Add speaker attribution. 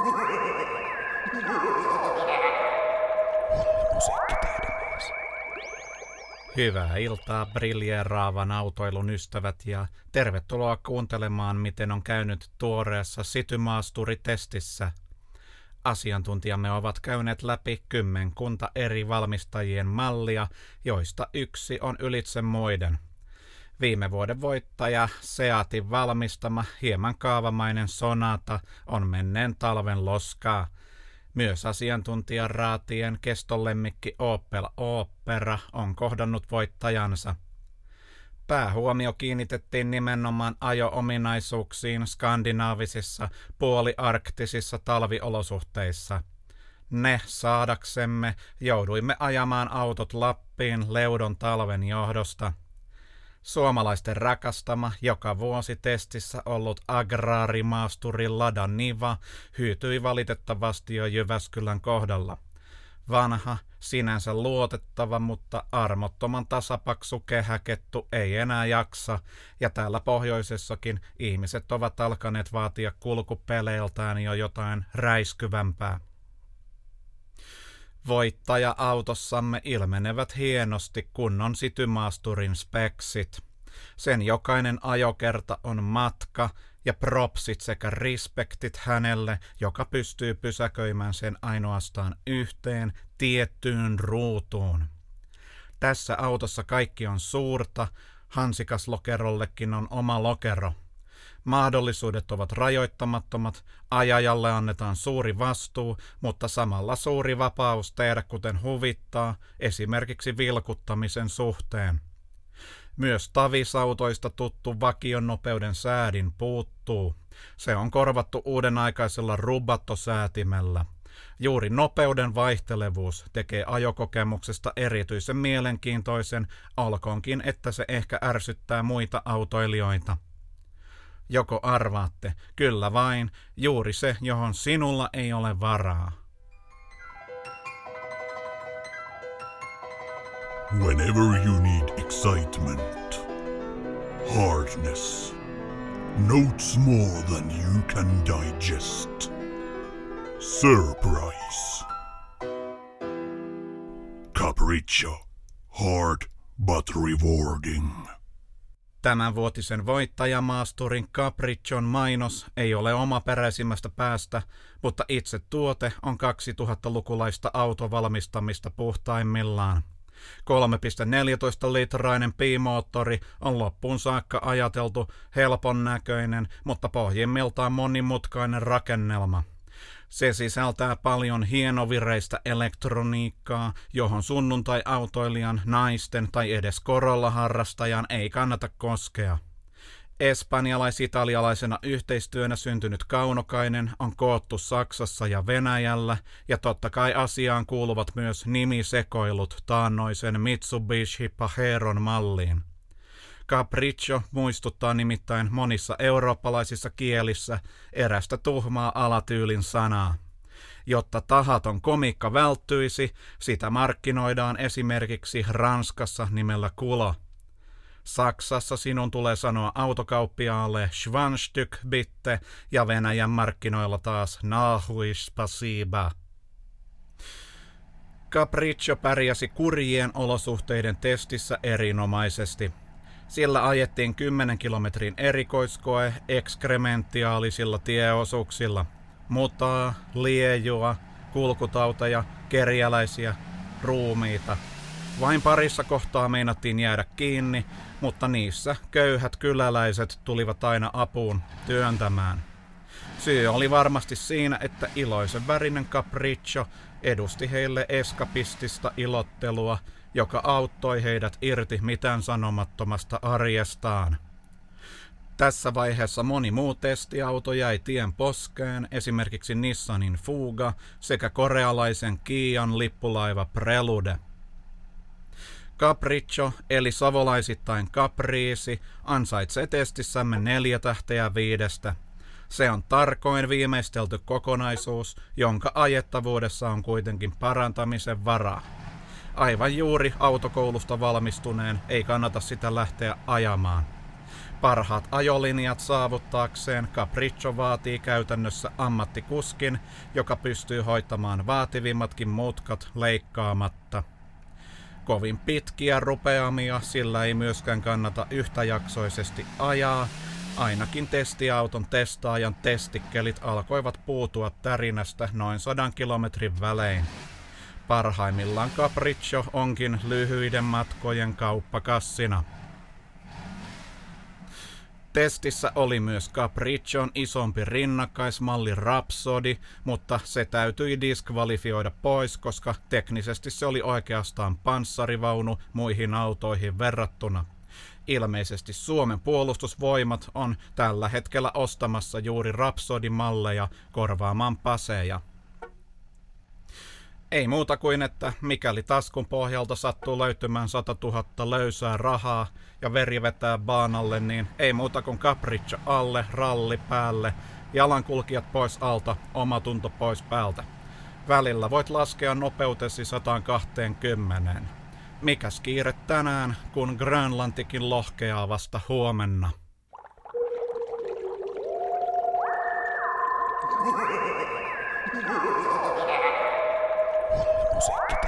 Speaker 1: Hyvää iltaa briljeeraavan autoilun ystävät ja tervetuloa kuuntelemaan, miten on käynyt tuoreessa City-maasturitestissä. Asiantuntijamme ovat käyneet läpi 10 eri valmistajien mallia, joista yksi on ylitse muiden. Viime vuoden voittaja Seatin valmistama hieman kaavamainen Sonata on menneen talven loskaa. Myös asiantuntijaraatien kestolemmikki Opel Opera on kohdannut voittajansa. Päähuomio kiinnitettiin nimenomaan ajo-ominaisuuksiin skandinaavisissa puoliarktisissa talviolosuhteissa. Ne saadaksemme jouduimme ajamaan autot Lappiin leudon talven johdosta. Suomalaisten rakastama joka vuosi testissä ollut agraarimaasturi Lada Niva hyytyi valitettavasti jo Jyväskylän kohdalla. Vanha, sinänsä luotettava, mutta armottoman tasapaksu kehäkettu ei enää jaksa, ja täällä pohjoisessakin ihmiset ovat alkaneet vaatia kulkupeleiltään jo jotain räiskyvämpää. Voittaja-autossamme ilmenevät hienosti kunnon City-maasturin speksit. Sen jokainen ajokerta on matka ja propsit sekä respektit hänelle, joka pystyy pysäköimään sen ainoastaan yhteen tiettyyn ruutuun. Tässä autossa kaikki on suurta, hansikaslokerollekin on oma lokero. Mahdollisuudet ovat rajoittamattomat, ajajalle annetaan suuri vastuu, mutta samalla suuri vapaus tehdä kuten huvittaa, esimerkiksi vilkuttamisen suhteen. Myös tavisautoista tuttu vakionopeuden säädin puuttuu. Se on korvattu uudenaikaisella rubattosäätimellä. Juuri nopeuden vaihtelevuus tekee ajokokemuksesta erityisen mielenkiintoisen, olkoonkin että se ehkä ärsyttää muita autoilijoita. Joko arvaatte, kyllä vain, juuri se, johon sinulla ei ole varaa.
Speaker 2: Whenever you need excitement, hardness, notes more than you can digest. Surprise. Capriccio, hard but rewarding.
Speaker 1: Tämänvuotisen voittajamaasturin Capriccion mainos ei ole omaperäisimmästä päästä, mutta itse tuote on 2000-lukulaista autovalmistamista puhtaimmillaan. 3,14-litrainen bimoottori on loppuun saakka ajateltu helpon näköinen, mutta pohjimmiltaan monimutkainen rakennelma. Se sisältää paljon hienovireistä elektroniikkaa, johon sunnuntai-autoilijan, naisten tai edes korolla-harrastajan ei kannata koskea. Espanjalais-italialaisena yhteistyönä syntynyt kaunokainen on koottu Saksassa ja Venäjällä, ja totta kai asiaan kuuluvat myös nimisekoilut taannoisen Mitsubishi Pajeron malliin. Capriccio muistuttaa nimittäin monissa eurooppalaisissa kielissä erästä tuhmaa alatyylin sanaa. Jotta tahaton komikka välttyisi, sitä markkinoidaan esimerkiksi Ranskassa nimellä Kulo. Saksassa sinun tulee sanoa autokauppiaalle Schwanstück bitte ja Venäjän markkinoilla taas Nahui spasiba. Capriccio pärjäsi kurjien olosuhteiden testissä erinomaisesti. Sillä ajettiin 10 kilometrin erikoiskoe ekskrementiaalisilla tieosuuksilla. Mutaa, liejua, kulkutauteja, kerjäläisiä, ruumiita. Vain parissa kohtaa meinattiin jäädä kiinni, mutta niissä köyhät kyläläiset tulivat aina apuun työntämään. Syy oli varmasti siinä, että iloisen värinen Capriccio edusti heille eskapistista ilottelua, joka auttoi heidät irti mitään sanomattomasta arjestaan. Tässä vaiheessa moni muu testiauto jäi tien poskeen, esimerkiksi Nissanin Fuga sekä korealaisen Kian lippulaiva Prelude. Capriccio, eli savolaisittain Capriisi, ansaitsee testissämme 4 tähteä 5. Se on tarkoin viimeistelty kokonaisuus, jonka ajettavuudessa on kuitenkin parantamisen varaa. Aivan juuri autokoulusta valmistuneen ei kannata sitä lähteä ajamaan. Parhaat ajolinjat saavuttaakseen Capriccio vaatii käytännössä ammattikuskin, joka pystyy hoitamaan vaativimmatkin mutkat leikkaamatta. Kovin pitkiä rupeamia sillä ei myöskään kannata yhtäjaksoisesti ajaa, ainakin testiauton testaajan testikkelit alkoivat puutua tärinästä noin 100 kilometrin välein. Parhaimmillaan Capriccio onkin lyhyiden matkojen kauppakassina. Testissä oli myös Capriccion isompi rinnakkaismalli Rhapsody, mutta se täytyi diskvalifioida pois, koska teknisesti se oli oikeastaan panssarivaunu muihin autoihin verrattuna. Ilmeisesti Suomen puolustusvoimat on tällä hetkellä ostamassa juuri Rhapsody-malleja korvaamaan paseja. Ei muuta kuin, että mikäli taskun pohjalta sattuu löytymään 100 000 löysää rahaa ja veri vetää baanalle, niin ei muuta kuin Capriccio alle, ralli päälle, jalankulkijat pois alta, omatunto pois päältä. Välillä voit laskea nopeutesi 120. Mikäs kiire tänään, kun Grönlantikin lohkeaa vasta huomenna.
Speaker 2: Musiikki.